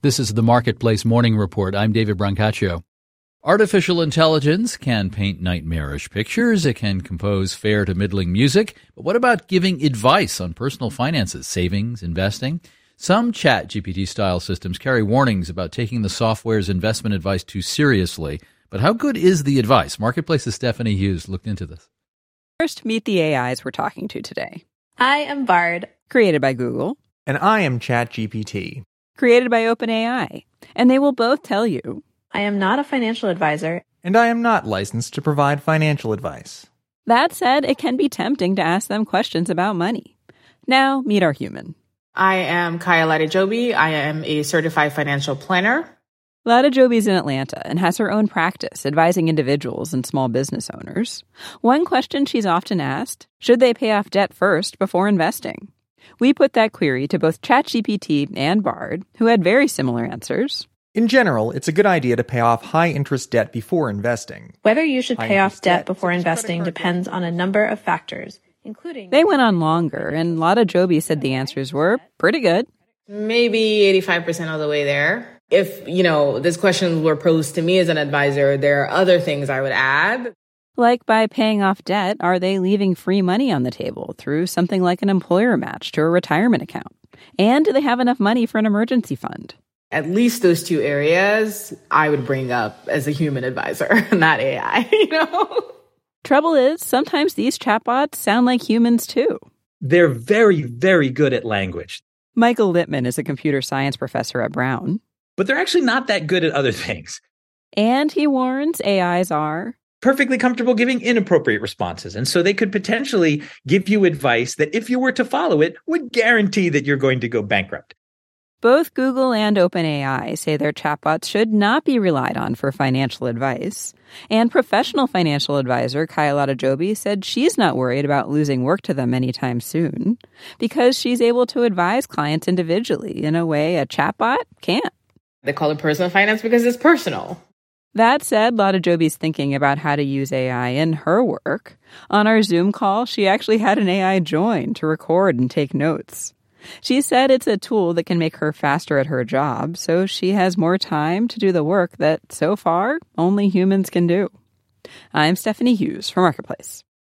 This is the Marketplace Morning Report. I'm David Brancaccio. Artificial intelligence can paint nightmarish pictures. It can compose fair to middling music. But what about giving advice on personal finances, savings, investing? Some ChatGPT-style systems carry warnings about taking the software's investment advice too seriously. But how good is the advice? Marketplace's Stephanie Hughes looked into this. First, meet the AIs we're talking to today. I am Bard, created by Google. And I am ChatGPT, created by OpenAI. And they will both tell you, I am not a financial advisor. And I am not licensed to provide financial advice. That said, it can be tempting to ask them questions about money. Now, meet our human. I am Kaya Ladajobi. I am a certified financial planner. Ladajobi's in Atlanta and has her own practice advising individuals and small business owners. One question she's often asked, should they pay off debt first before investing? We put that query to both ChatGPT and Bard, who had very similar answers. In general, it's a good idea to pay off high-interest debt before investing. Whether you should pay off debt before investing depends on a number of factors, including... They went on longer, and Ladajobi said the answers were pretty good. Maybe 85% of the way there. If, this question were posed to me as an advisor, there are other things I would add. Like by paying off debt, are they leaving free money on the table through something like an employer match to a retirement account? And do they have enough money for an emergency fund? At least those two areas I would bring up as a human advisor, not AI, Trouble is, sometimes these chatbots sound like humans too. They're very, very good at language. Michael Littman is a computer science professor at Brown. But they're actually not that good at other things. And he warns AIs are perfectly comfortable giving inappropriate responses. And so they could potentially give you advice that if you were to follow it, would guarantee that you're going to go bankrupt. Both Google and OpenAI say their chatbots should not be relied on for financial advice. And professional financial advisor Kaya Ladajobi said she's not worried about losing work to them anytime soon because she's able to advise clients individually in a way a chatbot can't. They call it personal finance because it's personal. That said, Ladajobi's thinking about how to use AI in her work. On our Zoom call, she actually had an AI join to record and take notes. She said it's a tool that can make her faster at her job, so she has more time to do the work that, so far, only humans can do. I'm Stephanie Hughes for Marketplace.